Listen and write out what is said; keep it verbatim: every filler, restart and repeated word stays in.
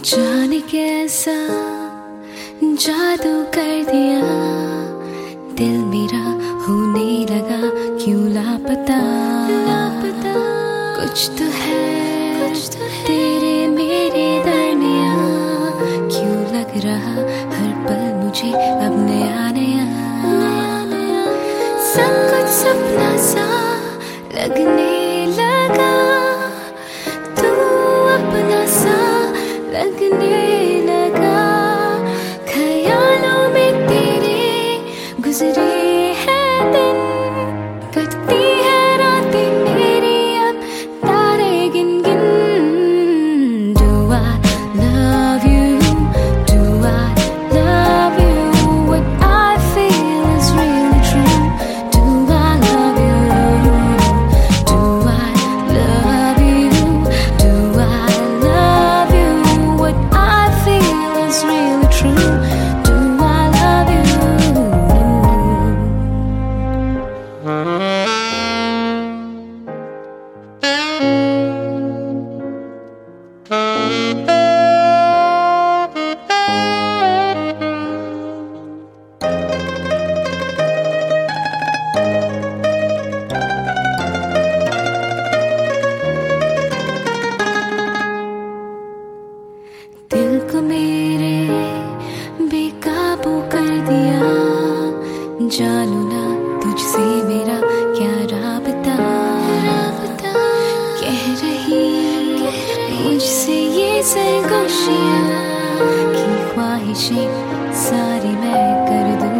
जाने कैसा जादू कर दिया, दिल मेरा होने लगा क्यों लापता। लापता कुछ तो है, कुछ तो है तेरे मेरे दरमियां, क्यों लग रहा हर पल मुझे अब नया नया। सब कुछ सपना सा लगने लगा, तू अपना सा लगने लगा। ख्यालों में तेरे गुजरे हैं दिन, कटती है रातें मेरी अब तारे गिन गिन। Do I love you? Do I love you? What I feel is really true. Do I love you? Do I love you? Do I love you? What I feel is really true. Do I love you? दिल को मेरे बेकाबू कर दिया, जानू ना तुझसे मेरा क्या राबता। राबता कह रही मुझसे ये सरगोशियाँ की ख्वाहिशें सारी मैं कर दूँ।